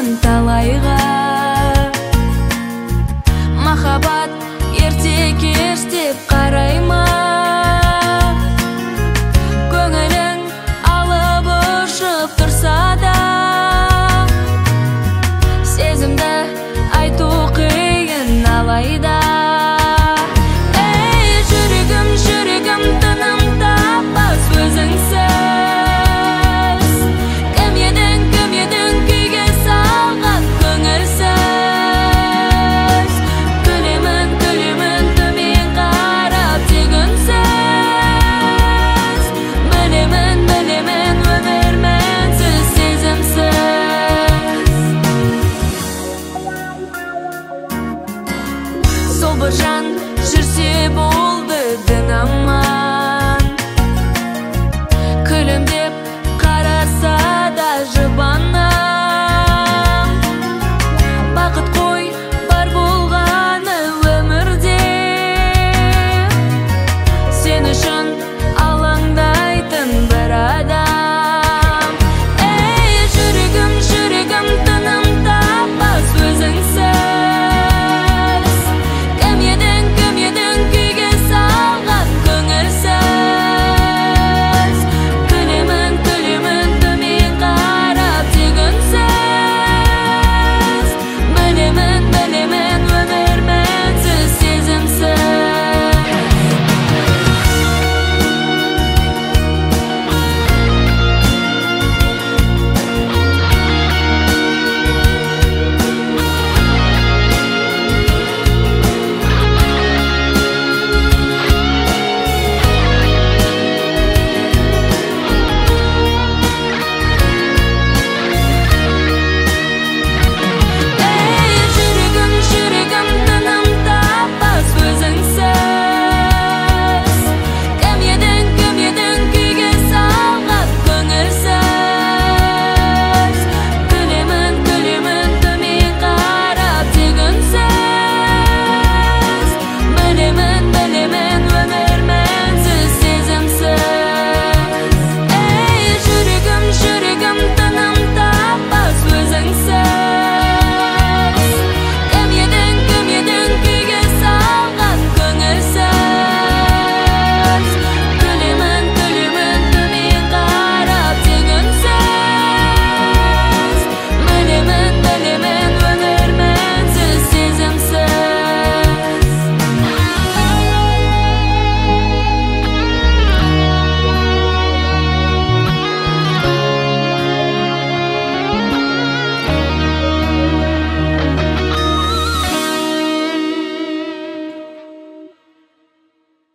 қойған талайға. Махаббат ерте кеш деп қарай ма? Көңілің алып ұшып тұрса да, сезімді айту қиын алайда. Ей жүрегім, жүрегім, тыным таппас өзіңсіз. Кім едің күйге салған көңілсіз. Күлемін төмен қарап тек үнсіз. Білемін өмір мәнсіз, сезімсіз. Сол бір жан жүрсе болды дін аман.